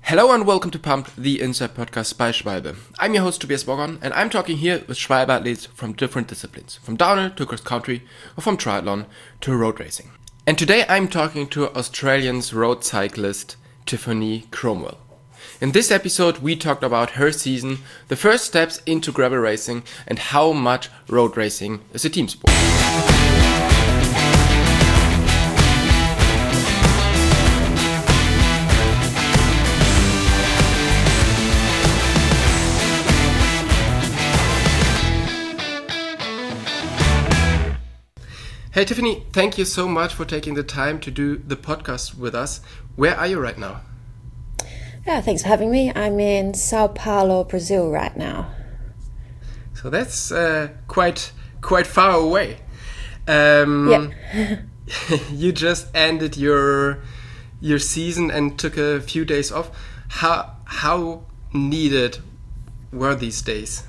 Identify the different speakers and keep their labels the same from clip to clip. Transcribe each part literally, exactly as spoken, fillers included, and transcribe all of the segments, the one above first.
Speaker 1: Hello and welcome to Pumped, the Inside Podcast by Schwalbe. I'm your host Tobias Bogon and I'm talking here with Schwalbe athletes from different disciplines, from downhill to cross country or from triathlon to road racing. And today I'm talking to Australian's road cyclist Tiffany Cromwell. In this episode we talked about her season, the first steps into gravel racing and how much road racing is a team sport. Hey Tiffany, thank you so much for taking the time to do the podcast with us. Where are you right now?
Speaker 2: Yeah, thanks for having me. I'm in Sao Paulo, Brazil right now.
Speaker 1: So that's uh, quite quite far away. Um,
Speaker 2: yeah.
Speaker 1: You just ended your your season and took a few days off. How how needed were these days?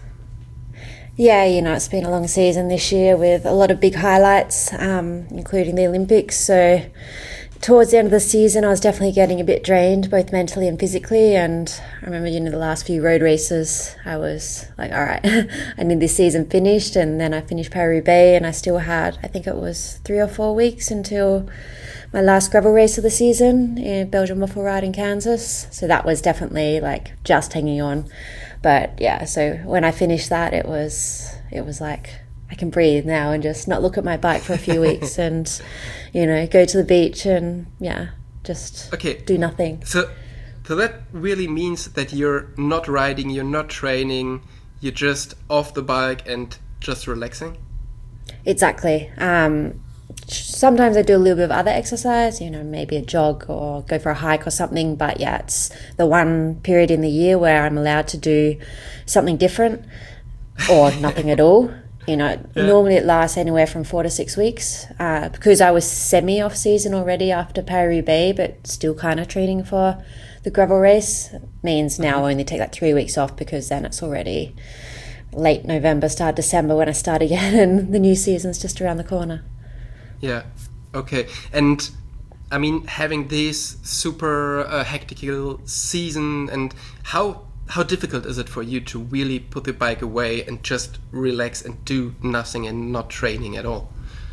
Speaker 2: Yeah, you know, it's been a long season this year with a lot of big highlights, um, including the Olympics. So towards the end of the season, I was definitely getting a bit drained, both mentally and physically. And I remember, you know, the last few road races, I was like, all right, I need this season finished. And then I finished Paris-Roubaix and I still had, I think it was three or four weeks until my last gravel race of the season in Belgian Waffle Ride in Kansas. So that was definitely like just hanging on. But yeah, so when I finished that, it was it was like I can breathe now and just not look at my bike for a few weeks and, you know, go to the beach and yeah, just
Speaker 1: okay.
Speaker 2: do nothing.
Speaker 1: So, so that really means that you're not riding, you're not training, you're just off the bike and just relaxing?
Speaker 2: Exactly. Um, sometimes I do a little bit of other exercise, you know, maybe a jog or go for a hike or something. But yeah, it's the one period in the year where I'm allowed to do something different or nothing at all. You know, yeah. Normally it lasts anywhere from four to six weeks uh, because I was semi-off season already after Paris-Roubaix, but still kind of training for the gravel race. It means now mm-hmm. I only take like three weeks off because then it's already late November, start December when I start again and the new season's just around the corner.
Speaker 1: Yeah, okay. And I mean, having this super uh, hectic season, and how how difficult is it for you to really put the bike away and just relax and do nothing and not training at all?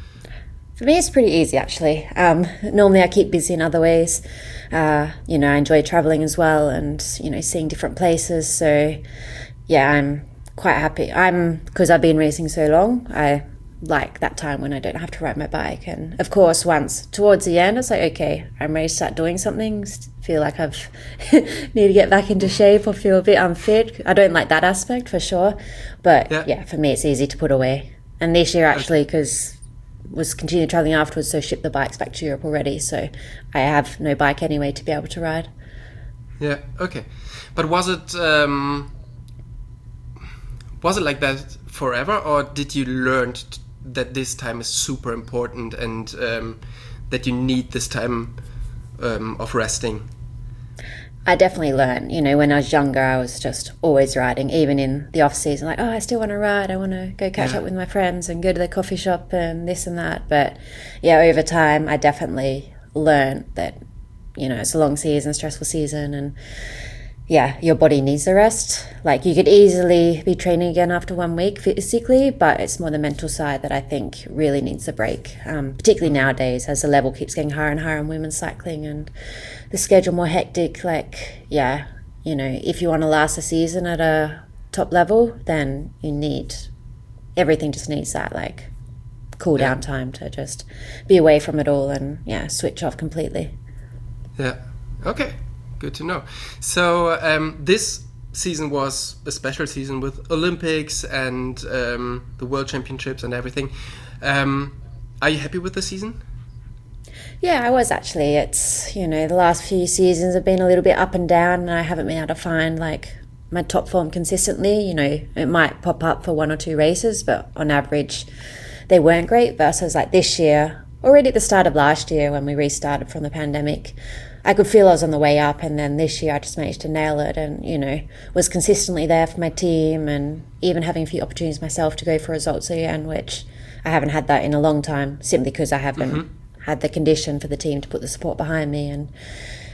Speaker 2: For me, it's pretty easy, actually. Um, normally I keep busy in other ways. Uh, you know, I enjoy traveling as well and, you know, seeing different places. So, yeah, I'm quite happy. I'm, because I've been racing so long, I like that time when I don't have to ride my bike. And of course, once towards the end, it's like, okay, I'm ready to start doing something. Feel like I've need to get back into shape or feel a bit unfit. I don't like that aspect for sure. But yeah, yeah for me, it's easy to put away. And this year, actually, because was continuing traveling afterwards, so shipped the bikes back to Europe already. So I have no bike anyway to be able to ride.
Speaker 1: Yeah, okay. But was it um, was it like that forever, or did you learn t- that this time is super important and um, that you need this time um, of resting?
Speaker 2: I definitely learned. You know, when I was younger, I was just always riding, even in the off season. Like, oh, I still want to ride. I want to go catch yeah. up with my friends and go to the coffee shop and this and that. But yeah, over time, I definitely learned that, you know, it's a long season, stressful season, and yeah, your body needs the rest. Like, you could easily be training again after one week physically, but it's more the mental side that I think really needs a break, um, particularly nowadays as the level keeps getting higher and higher in women's cycling and the schedule more hectic. Like, yeah, you know, if you want to last a season at a top level, then you need, everything just needs that, like, cool down yeah. time to just be away from it all and, yeah, switch off completely.
Speaker 1: Yeah, okay. Good to know. So um, this season was a special season with Olympics and um, the World Championships and everything. Um, are you happy with the season?
Speaker 2: Yeah, I was actually. It's, you know, the last few seasons have been a little bit up and down and I haven't been able to find like my top form consistently. You know, it might pop up for one or two races, but on average they weren't great versus like this year, already at the start of last year when we restarted from the pandemic, I could feel I was on the way up, and then this year I just managed to nail it and, you know, was consistently there for my team and even having a few opportunities myself to go for results again, which I haven't had that in a long time simply because I haven't mm-hmm. had the condition for the team to put the support behind me. And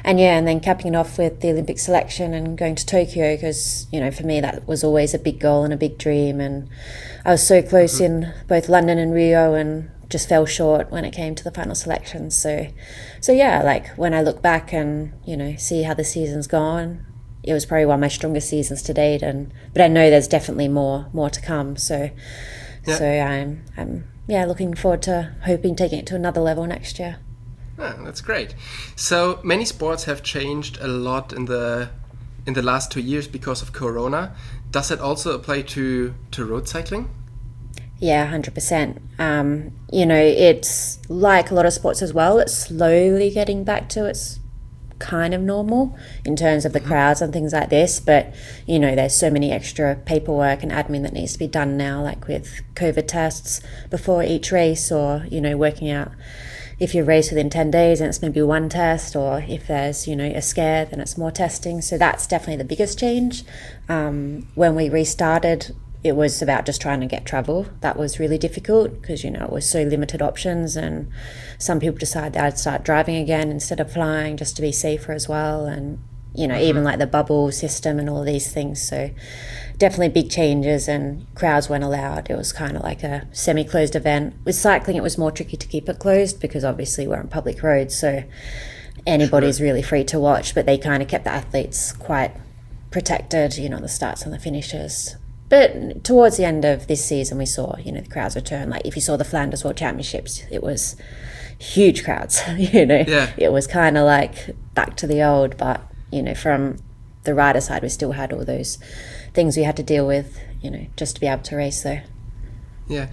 Speaker 2: and yeah, and then capping it off with the Olympic selection and going to Tokyo, because, you know, for me that was always a big goal and a big dream, and I was so close mm-hmm. in both London and Rio, and just fell short when it came to the final selections. So, so yeah, like when I look back and, you know, see how the season's gone, it was probably one of my strongest seasons to date, and but I know there's definitely more more to come. So, yeah. so I'm I'm yeah looking forward to hoping taking it to another level next year.
Speaker 1: Ah, that's great. So many sports have changed a lot in the in the last two years because of Corona. Does it also apply to to road cycling?
Speaker 2: Yeah, one hundred percent. Um, you know, it's like a lot of sports as well. It's slowly getting back to its kind of normal in terms of the crowds and things like this, but you know, there's so many extra paperwork and admin that needs to be done now, like with COVID tests before each race, or you know, working out if you race within ten days and it's maybe one test, or if there's, you know, a scare, then it's more testing. So that's definitely the biggest change. Um, when we restarted, it was about just trying to get travel. That was really difficult because, you know, it was so limited options, and some people decided they'd start driving again instead of flying just to be safer as well. And, you know, mm-hmm. even like the bubble system and all these things. So definitely big changes, and crowds weren't allowed. It was kind of like a semi-closed event. With cycling, it was more tricky to keep it closed because obviously we're on public roads, so anybody's sure. really free to watch, but they kind of kept the athletes quite protected, you know, the starts and the finishes. But towards the end of this season, we saw, you know, the crowds return. Like if you saw the Flanders World Championships, it was huge crowds, you know. Yeah. It was kind of like back to the old, but, you know, from the rider side, we still had all those things we had to deal with, you know, just to be able to race there.
Speaker 1: Yeah.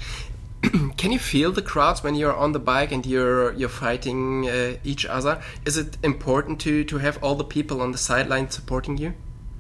Speaker 1: Can you feel the crowds when you're on the bike and you're you're fighting uh, each other? Is it important to, to have all the people on the sideline supporting you?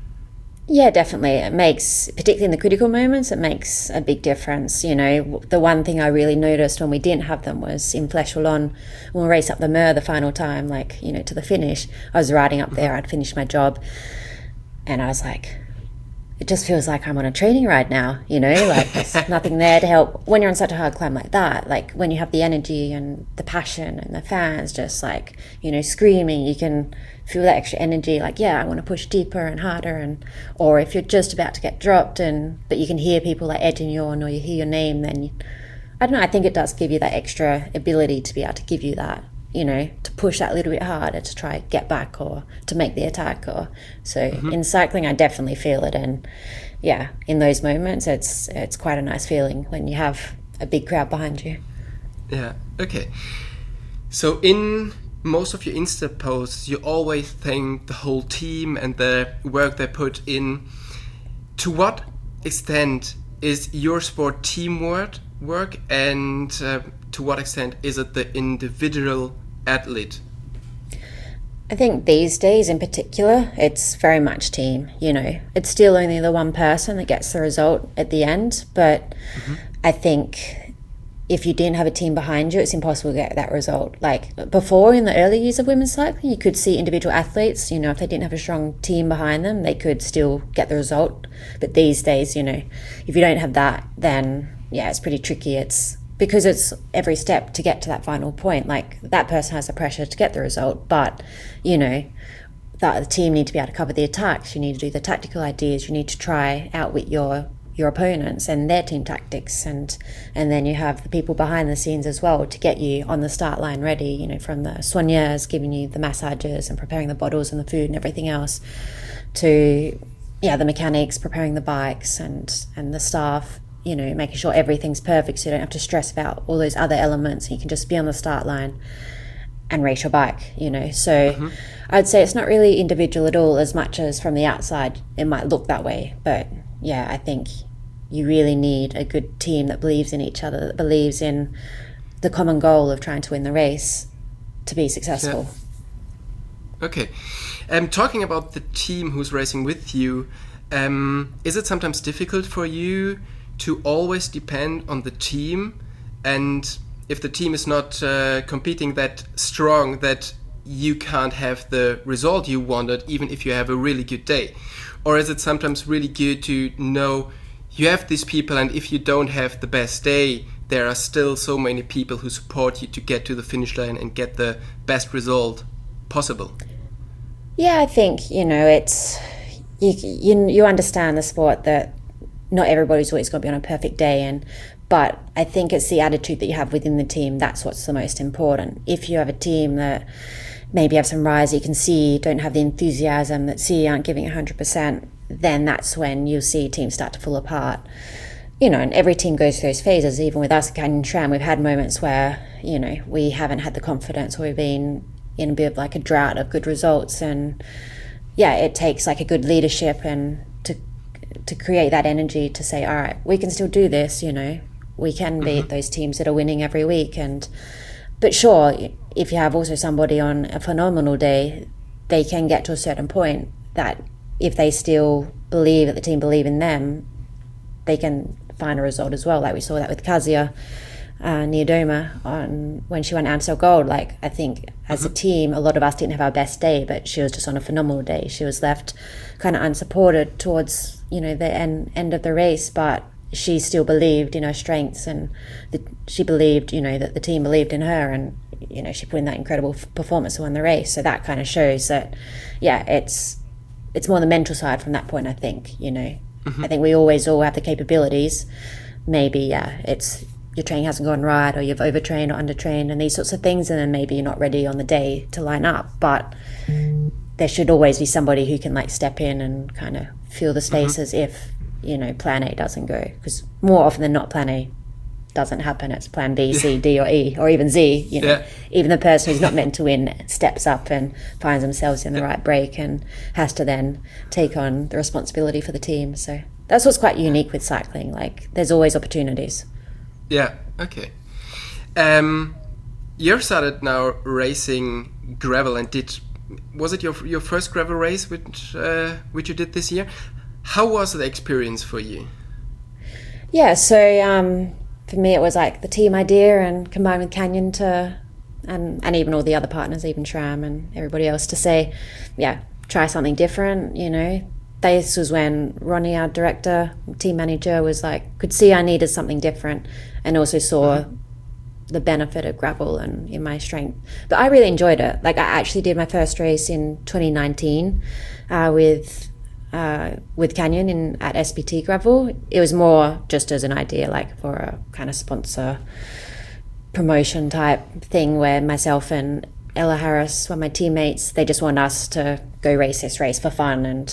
Speaker 2: Yeah, definitely. It makes, particularly in the critical moments, it makes a big difference. You know, the one thing I really noticed when we didn't have them was in Flèche Wallonne, when we raced up the Mer the final time, like, you know, to the finish, I was riding up there, I'd finished my job, and I was like, it just feels like I'm on a training ride now, you know, like there's nothing there to help. When you're on such a hard climb like that, like when you have the energy and the passion and the fans just like, you know, screaming, you can feel that extra energy, like, yeah, I want to push deeper and harder. And or if you're just about to get dropped, and but you can hear people like edging you on, or you hear your name, then you, I don't know, I think it does give you that extra ability to be able to give you that, you know, to push that a little bit harder to try get back or to make the attack. Or so mm-hmm. in cycling, I definitely feel it. And yeah, in those moments, it's it's quite a nice feeling when you have a big crowd behind you.
Speaker 1: Yeah, okay. So in most of your Insta posts, you always thank the whole team and the work they put in. To what extent is your sport teamwork work, and uh, to what extent is it the individual athlete?
Speaker 2: I think these days in particular, it's very much team, you know. It's still only the one person that gets the result at the end, but mm-hmm. I think if you didn't have a team behind you, it's impossible to get that result. Like before, in the early years of women's cycling, you could see individual athletes, you know, if they didn't have a strong team behind them, they could still get the result. But these days, you know, if you don't have that, then yeah, it's pretty tricky. It's because it's every step to get to that final point. Like that person has the pressure to get the result, but you know, that the team need to be able to cover the attacks. You need to do the tactical ideas. You need to try outwit your your opponents and their team tactics, and and then you have the people behind the scenes as well to get you on the start line ready, you know, from the soigneurs giving you the massages and preparing the bottles and the food and everything else, to yeah the mechanics preparing the bikes, and and the staff, you know, making sure everything's perfect so you don't have to stress about all those other elements. You can just be on the start line and race your bike, you know. So mm-hmm. I'd say it's not really individual at all, as much as from the outside it might look that way. But yeah, I think you really need a good team that believes in each other, that believes in the common goal of trying to win the race to be successful.
Speaker 1: Yeah. Okay. Um, talking about the team who's racing with you, um, is it sometimes difficult for you to always depend on the team? And if the team is not uh, competing that strong, that you can't have the result you wanted, even if you have a really good day? Or is it sometimes really good to know you have these people, and if you don't have the best day, there are still so many people who support you to get to the finish line and get the best result possible?
Speaker 2: Yeah, I think, you know, it's, you, you, you understand the sport that not everybody's always going to be on a perfect day, and but I think it's the attitude that you have within the team that's what's the most important. If you have a team that maybe have some riders you can see don't have the enthusiasm, that see aren't giving one hundred percent, then that's when you'll see teams start to fall apart. You know, and every team goes through those phases. Even with us at Canyon SRAM, we've had moments where, you know, we haven't had the confidence, or we've been in a bit of like a drought of good results, and yeah, it takes like a good leadership and to to create that energy to say, all right, we can still do this, you know, we can beat mm-hmm. those teams that are winning every week. And but sure, if you have also somebody on a phenomenal day, they can get to a certain point that if they still believe that the team believe in them, they can find a result as well. Like we saw that with Kasia uh, Niodoma on when she won Amstel Gold. Like I think as mm-hmm. a team, a lot of us didn't have our best day, but she was just on a phenomenal day. She was left kind of unsupported towards, you know, the end end of the race, but she still believed in her strengths, and the, she believed, you know, that the team believed in her, and you know, she put in that incredible f- performance to win the race. So that kind of shows that, yeah, it's it's more the mental side from that point. I think, you know, mm-hmm. I think we always all have the capabilities. Maybe, yeah, it's your training hasn't gone right, or you've overtrained or undertrained, and these sorts of things, and then maybe you're not ready on the day to line up. But there should always be somebody who can like step in and kind of fill the spaces mm-hmm. if, you know, plan A doesn't go, because more often than not plan A doesn't happen. It's plan B, C, D or E, or even Z, you know. Yeah. Even the person who's not meant to win steps up and finds themselves in the right break and has to then take on the responsibility for the team. So that's what's quite unique with cycling. Like there's always opportunities.
Speaker 1: Yeah, okay. Um, you started now racing gravel, and did was it your your first gravel race which uh, which you did this year? How was the experience for you?
Speaker 2: Yeah, so um, for me it was like the team idea, and combined with Canyon to, and, and even all the other partners, even SRAM and everybody else, to say, yeah, try something different, you know. This was when Ronnie, our director, team manager, was like, could see I needed something different, and also saw mm-hmm. the benefit of gravel and in my strength. But I really enjoyed it. Like I actually did my first race in twenty nineteen uh, with uh, with Canyon in at S P T Gravel. It was more just as an idea, like for a kind of sponsor promotion type thing, where myself and Ella Harris, one of my teammates, they just want us to go race this race for fun. And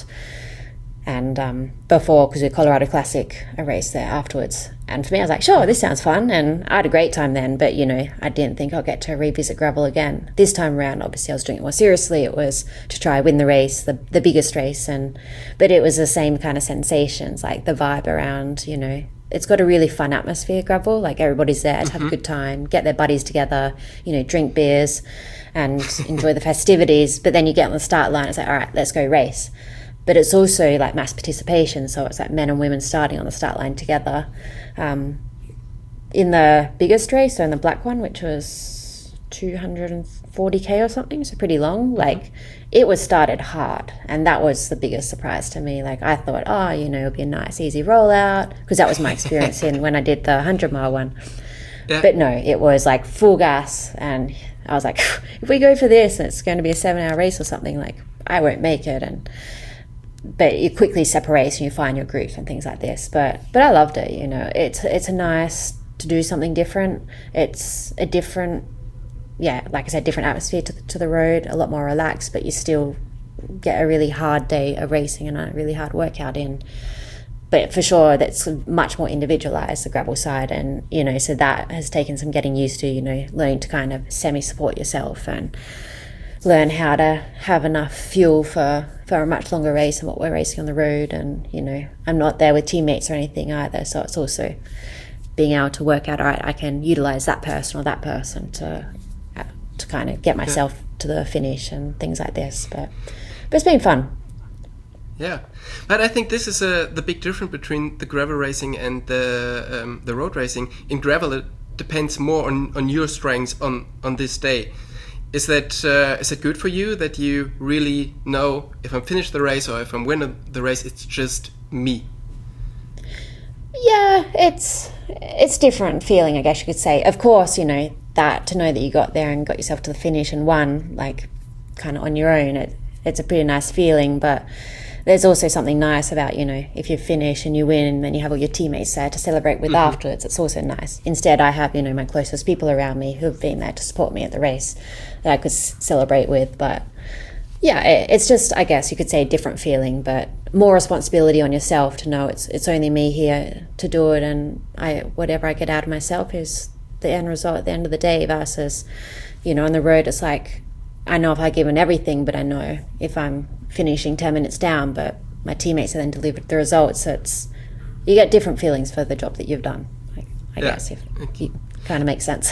Speaker 2: and um, before, because we Colorado Classic, I raced there afterwards. And for me, I was like, sure, this sounds fun. And I had a great time then, but, you know, I didn't think I'll get to revisit gravel again. This time around, obviously, I was doing it more seriously. It was to try win the race, the the biggest race. and But it was the same kind of sensations, like the vibe around, you know, it's got a really fun atmosphere, gravel. Like everybody's there to mm-hmm. have a good time, get their buddies together, you know, drink beers and enjoy the festivities. But then you get on the start line, it's like, all right, let's go race. But it's also like mass participation, so it's like men and women starting on the start line together. Um, in the biggest race, so in the black one, which was two hundred forty K or something, so pretty long, like it was started hard, and that was the biggest surprise to me. Like I thought, oh, you know, it'll be a nice easy rollout, because that was my experience in when I did the one hundred mile one. Yeah. But no, it was like full gas, and I was like, if we go for this and it's going to be a seven hour race or something, like I won't make it. And but it quickly separates and you find your groups and things like this. But but I loved it, you know. It's it's a nice to do something different. It's a different, yeah, like I said, different atmosphere to the, to the road, a lot more relaxed, but you still get a really hard day of racing and a really hard workout in. But for sure, that's much more individualized, the gravel side. And, you know, so that has taken some getting used to, you know, learning to kind of semi-support yourself and learn how to have enough fuel for, for a much longer race than what we're racing on the road. And, you know, I'm not there with teammates or anything either. So it's also being able to work out, all right, I can utilize that person or that person to to kind of get myself yeah. to the finish and things like this. But, but it's been fun.
Speaker 1: Yeah, but I think this is uh, the big difference between the gravel racing and the um, the road racing. In gravel, it depends more on, on your strengths on, on this day. Is that uh, is it good for you that you really know if I'm finished the race or if I'm winning the race, it's just me?
Speaker 2: Yeah, it's it's different feeling, I guess you could say. Of course, you know, that to know that you got there and got yourself to the finish and won, like kind of on your own, it it's a pretty nice feeling. But there's also something nice about, you know, if you finish and you win and then you have all your teammates there to celebrate with mm-hmm. afterwards, it's also nice. Instead, I have, you know, my closest people around me who've been there to support me at the race that I could s- celebrate with. But yeah, it, it's just, I guess you could say, a different feeling, but more responsibility on yourself to know it's it's only me here to do it, and I whatever I get out of myself is the end result at the end of the day, versus, you know, on the road it's like, I know if I give in everything, but I know if I'm finishing ten minutes down, but my teammates have then delivered the results, so it's, you get different feelings for the job that you've done, I, I yeah. guess, if it kind of makes sense.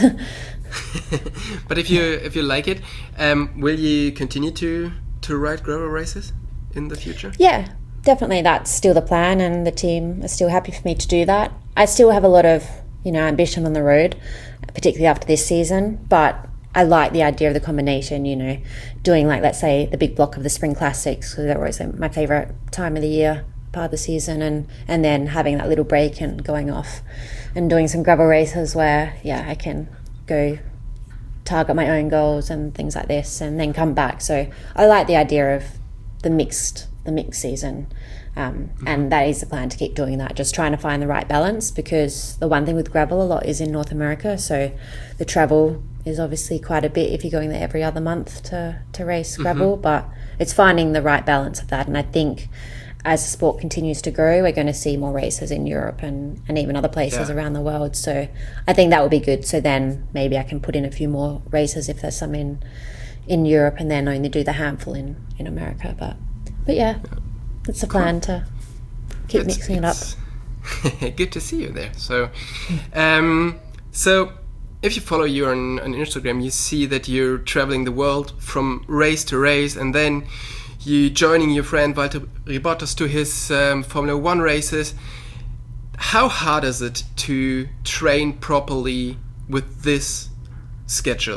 Speaker 1: But if you if you like it, um, will you continue to, to ride gravel races in the future?
Speaker 2: Yeah, definitely. That's still the plan, and the team are still happy for me to do that. I still have a lot of, you know, ambition on the road, particularly after this season, but I like the idea of the combination, you know, doing like, let's say, the big block of the Spring Classics, because they're always my favourite time of the year, part of the season, and, and then having that little break and going off and doing some gravel races where, yeah, I can go target my own goals and things like this and then come back. So I like the idea of the mixed the mixed season, um, mm-hmm. and that is the plan, to keep doing that, just trying to find the right balance, because the one thing with gravel a lot is in North America, so the travel is obviously quite a bit if you're going there every other month to, to race gravel, mm-hmm. but it's finding the right balance of that. And I think as the sport continues to grow, we're going to see more races in Europe and, and even other places yeah. around the world. So I think that would be good. So then maybe I can put in a few more races if there's some in, in Europe, and then only do the handful in, in America. But but yeah, yeah. it's a plan cool. to keep it's, mixing it's
Speaker 1: it up. Good to see you there. So, um, so if you follow you on, on Instagram, you see that you're traveling the world from race to race, and then you joining your friend Valtteri Bottas to his um, Formula One races. How hard is it to train properly with this schedule?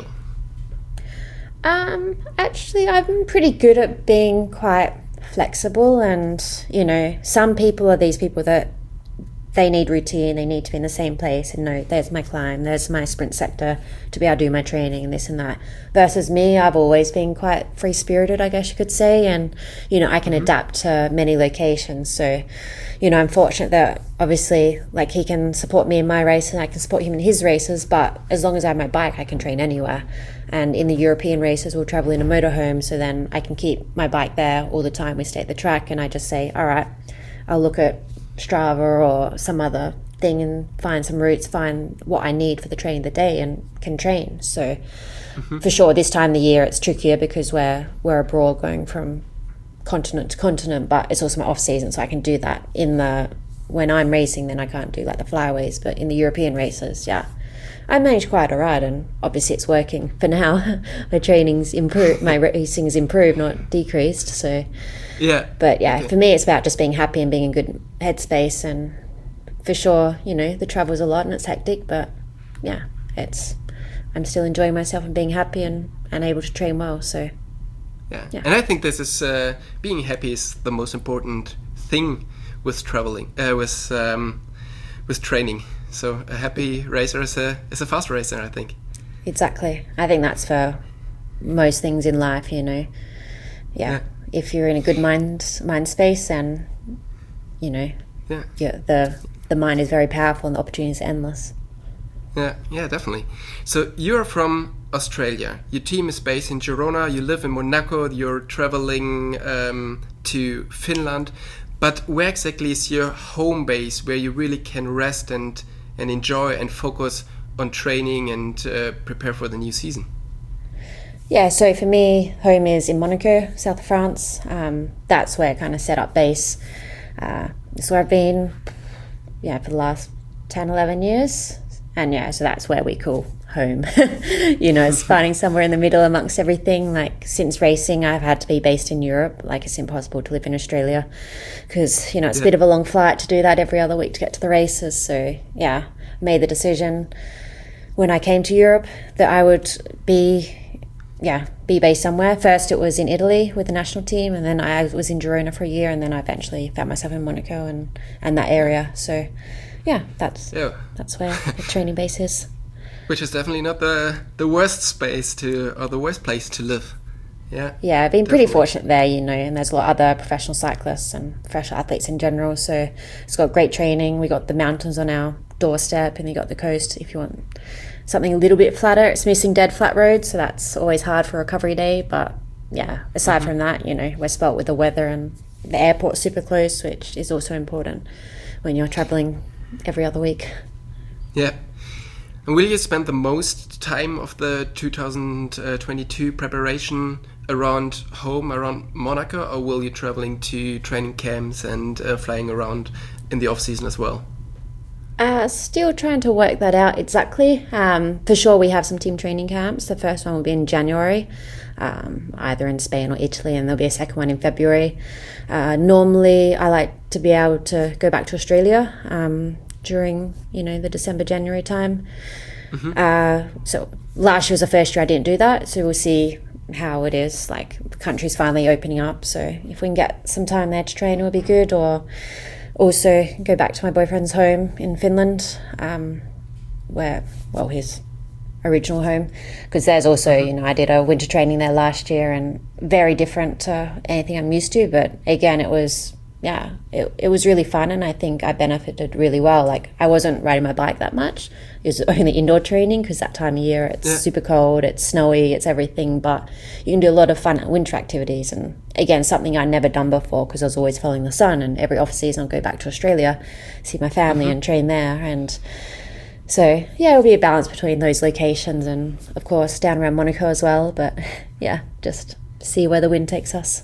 Speaker 2: Um, actually, I'm pretty good at being quite flexible, and, you know, some people are these people that they need routine, they need to be in the same place and know there's my climb, there's my sprint sector to be able to do my training and this and that. Versus me, I've always been quite free-spirited, I guess you could say, and, you know, I can mm-hmm. adapt to many locations. So, you know, I'm fortunate that obviously, like, he can support me in my race and I can support him in his races, but as long as I have my bike, I can train anywhere. And in the European races, we'll travel in a motorhome, so then I can keep my bike there all the time. We stay at the track and I just say, all right, I'll look at Strava or some other thing and find some routes, find what I need for the training of the day, and can train. So mm-hmm. for sure, this time of the year it's trickier because we're we're abroad, going from continent to continent, but it's also my off season, so I can do that. In the when I'm racing, then I can't do like the flyaways, but in the European races, yeah, I manage quite alright, and obviously it's working for now. My training's improved, my racing's improved, not decreased. So
Speaker 1: yeah,
Speaker 2: but yeah, okay. For me it's about just being happy and being in good headspace. And for sure, you know, the travel's a lot and it's hectic, but yeah, it's I'm still enjoying myself and being happy and, and able to train well. So
Speaker 1: yeah, yeah. And I think this is uh, being happy is the most important thing with traveling, uh, with um, with training. So a happy racer is a is a fast racer, I think. Exactly.
Speaker 2: I think that's for most things in life, you know. Yeah. yeah. If you're in a good mind mind space, and you know, yeah, yeah, the the mind is very powerful and the opportunities are endless.
Speaker 1: Yeah, yeah, definitely. So you're from Australia. Your team is based in Girona. You live in Monaco. You're traveling um, to Finland. But where exactly is your home base, where you really can rest and and enjoy and focus on training and uh, prepare for the new season?
Speaker 2: Yeah, so for me, home is in Monaco, south of France. Um, that's where I kind of set up base. Uh, that's where I've been, yeah, for the last ten, eleven years. And yeah, so that's where we call home. You know, it's finding somewhere in the middle amongst everything. Like, since racing, I've had to be based in Europe. Like, it's impossible to live in Australia because, you know, it's yeah. a bit of a long flight to do that every other week to get to the races. So yeah, made the decision when I came to Europe that I would be... yeah, be based somewhere. First it was in Italy with the national team, and then I was in Girona for a year, and then I eventually found myself in Monaco and, and that area. So yeah, that's yeah. that's where the training base is.
Speaker 1: Which is definitely not the the worst space to, or the worst place to live Yeah.
Speaker 2: Yeah, I've been
Speaker 1: definitely.
Speaker 2: pretty fortunate there, you know, and there's a lot of other professional cyclists and professional athletes in general. So it's got great training. We got the mountains on our doorstep, and you got the coast if you want something a little bit flatter. It's missing dead flat roads, so that's always hard for a recovery day. But yeah, aside mm-hmm. from that, you know, we're spelt with the weather, and the airport's super close, which is also important when you're traveling every other week.
Speaker 1: Yeah. And will you spend the most time of the two thousand twenty-two preparation around home, around Monaco, or will you traveling to training camps and uh, flying around in the off season as well?
Speaker 2: Uh, still trying to work that out exactly. Um, for sure, we have some team training camps. The first one will be in January, um, either in Spain or Italy, and there'll be a second one in February. Uh, normally, I like to be able to go back to Australia um, during, you know, the December, January time. Mm-hmm. Uh, so last year was the first year I didn't do that, so we'll see how it is. Like, the country's finally opening up, so if we can get some time there to train, it would be good. Or also go back to my boyfriend's home in Finland, um, where, well, his original home, because there's also, you know, I did a winter training there last year, and very different to anything I'm used to, but again, it was, yeah, it, it was really fun, and I think I benefited really well. Like, I wasn't riding my bike that much. It was only indoor training, because that time of year it's yeah. super cold, it's snowy, it's everything, but you can do a lot of fun winter activities. And again, something I'd never done before, because I was always following the sun, and every off season I'll go back to Australia, see my family mm-hmm. and train there. And so yeah, it'll be a balance between those locations and of course down around Monaco as well, but yeah, just see where the wind takes us.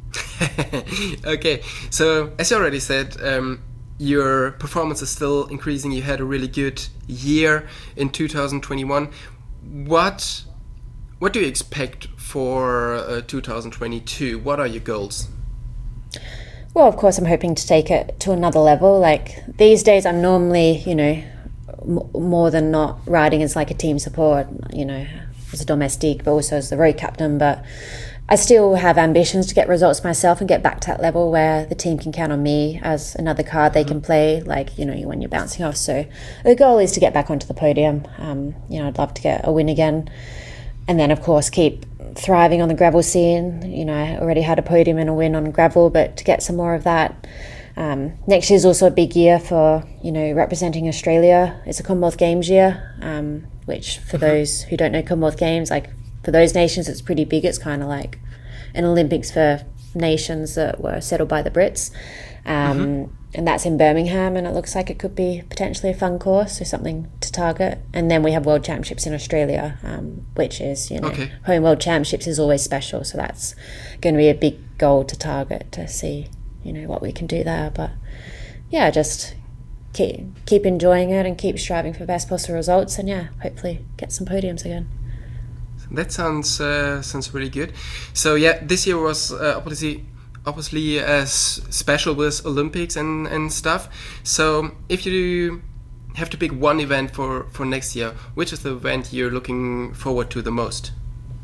Speaker 1: Okay, so as you already said, um, your performance is still increasing. You had a really good year in two thousand twenty-one. What what do you expect for uh, two thousand twenty-two? What are your goals?
Speaker 2: Well, of course, I'm hoping to take it to another level. Like, these days, I'm normally, you know, m- more than not riding as like a team support, you know, as a domestique, but also as the road captain. But I still have ambitions to get results myself and get back to that level where the team can count on me as another card they can play, like, you know, when you're bouncing off. So the goal is to get back onto the podium. Um, you know, I'd love to get a win again. And then, of course, keep thriving on the gravel scene. You know, I already had a podium and a win on gravel, but to get some more of that. Um, next year is also a big year for, you know, representing Australia. It's a Commonwealth Games year, um, which for mm-hmm. those who don't know Commonwealth Games, like, for those nations, it's pretty big. It's kind of like an Olympics for nations that were settled by the Brits. Um, mm-hmm. And that's in Birmingham, and it looks like it could be potentially a fun course, so something to target. And then we have World Championships in Australia, um, which is, you know,
Speaker 1: okay.
Speaker 2: home World Championships is always special. So that's going to be a big goal to target, to see, you know, what we can do there. But yeah, just keep, keep enjoying it and keep striving for best possible results, and yeah, hopefully get some podiums again.
Speaker 1: That sounds uh, sounds really good. So yeah, this year was uh, obviously obviously uh, special with Olympics and, and stuff. So if you have to pick one event for, for next year, which is the event you're looking forward to the most?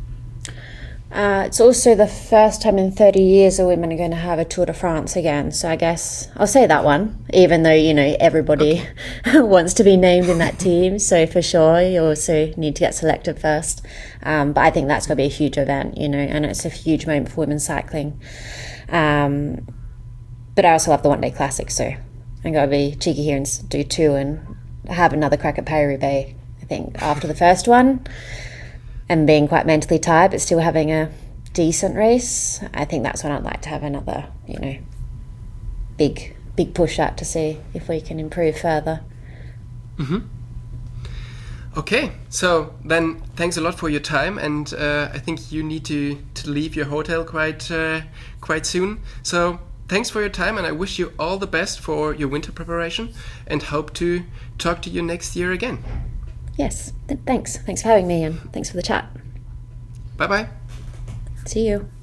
Speaker 2: Uh, it's also the first time in thirty years that women are going to have a Tour de France again. So I guess I'll say that one, even though, you know, everybody okay. wants to be named in that team. So for sure, you also need to get selected first. Um, but I think that's going to be a huge event, you know, and it's a huge moment for women's cycling. Um, but I also love the One Day Classic, so I'm going to be cheeky here and do two and have another crack at Paris-Roubaix, I think, after the first one. And being quite mentally tired, but still having a decent race, I think that's when I'd like to have another, you know, big, big push out to see if we can improve further.
Speaker 1: Mm-hmm. Okay, so then thanks a lot for your time, and uh, I think you need to, to leave your hotel quite uh, quite soon. So thanks for your time, and I wish you all the best for your winter preparation, and hope to talk to you next year again.
Speaker 2: Yes, th- thanks. Thanks for having me, and thanks for the chat.
Speaker 1: Bye-bye.
Speaker 2: See you.